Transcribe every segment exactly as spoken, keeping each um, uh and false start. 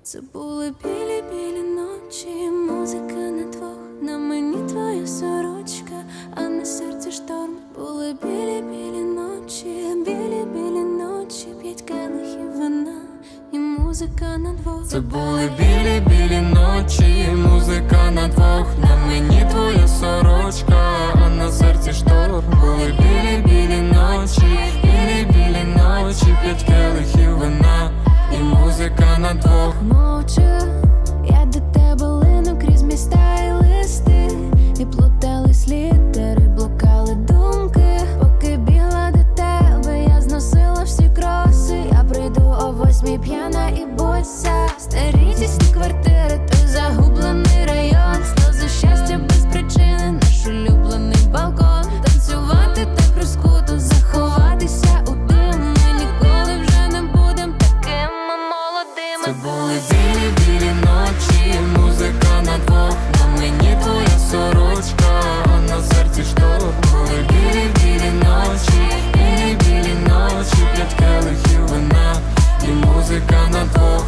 Це були білі-білі ночі, музика на двох, на мені твоя сорочка, а на серці шторм. Були білі-білі ночі, білі-білі ночі, п'ять келихів вина і музика на двох. Це були білі-білі ночі, музика на двох, на мені твоя сорочка, а на серці шторм. Були білі-білі ночі, білі-білі ночі, п'ять келихів вина і музика на двох. Мовчу, я до тебе лину крізь міста і листи, і плутались літери, блукали думки. Поки бігла до тебе, я зносила всі кроси. Я прийду о восьмій п'яна і боса. Старі тісні квартири, той загублений район. Сльози щастя без причини, наш улюблений балкон. Танцювати так розкуто, заховатися у дим. Ми ніколи вже не будем такими молодими. Це були білі-білі ночі, музика на двох, на мені твоя сорочка, а на серці шторм. Були білі-білі ночі, білі-білі ночі, п'ять келихів вина і музика на двох.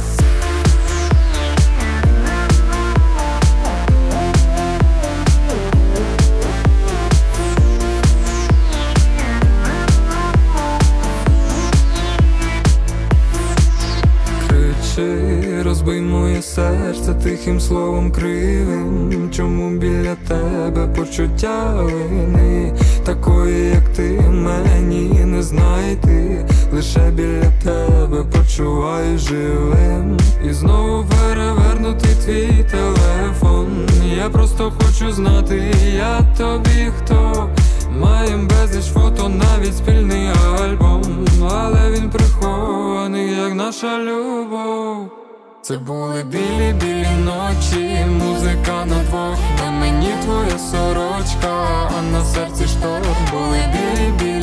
Розбий моє серце тихим словом кривим. Чому біля тебе почуття вини? Такої, як ти, мені не знайти. Лише біля тебе почуваю живим. І знову перевернутий твій телефон. Я просто хочу знати, я тобі хто. Маєм безліч фото, навіть спільний альбом, але він прихований, як наша любов. Це були білі-білі ночі, музика на двох, на мені твоя сорочка, а на серці шторм. Були білі-білі